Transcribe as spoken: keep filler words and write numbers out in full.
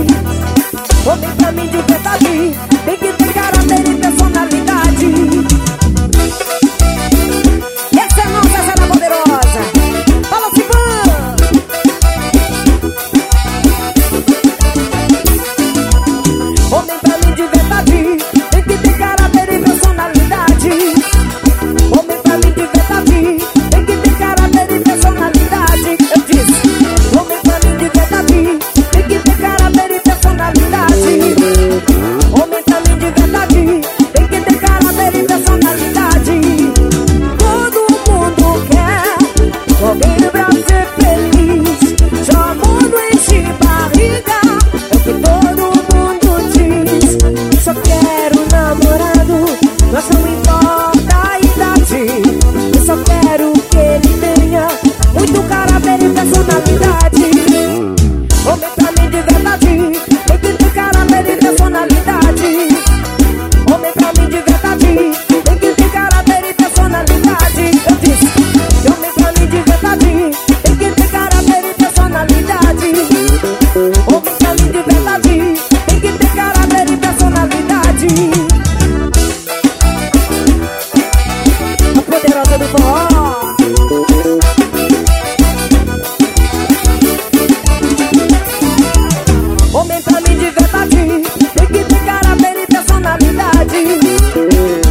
Homem pra mim de verdade tem que ter caráter e personalidade. Essa é a nossa Zara Poderosa. Fala, Sivan! Homem pra mim de verdade tem que ter caráter e personalidade. Homem pra mim de verdade tem que ter caráter e personalidade. Eu disse, homem pra mim de verdade tem que ter caráter e personalidade. Homem pra mim de verdade tem que ter caráter e personalidade. Todo mundo quer alguém pra ser feliz. Já o mundo enche barriga, é o que todo mundo diz. Só quero um namorado, mas não importa a idade. Eu só quero que ele tenha muito caráter e personalidade. Homem pra mim de verdade tem que ter caráter e personalidade. Homem pra mim de verdade tem que ter caráter e personalidade. Eu disse, homem pra mim de verdade tem que ter caráter e personalidade. Homem pra mim de verdade tem que ter caráter e personalidade. A poderosa do forró. Homem pra mim de verdade tem que ter caráter e personalidade.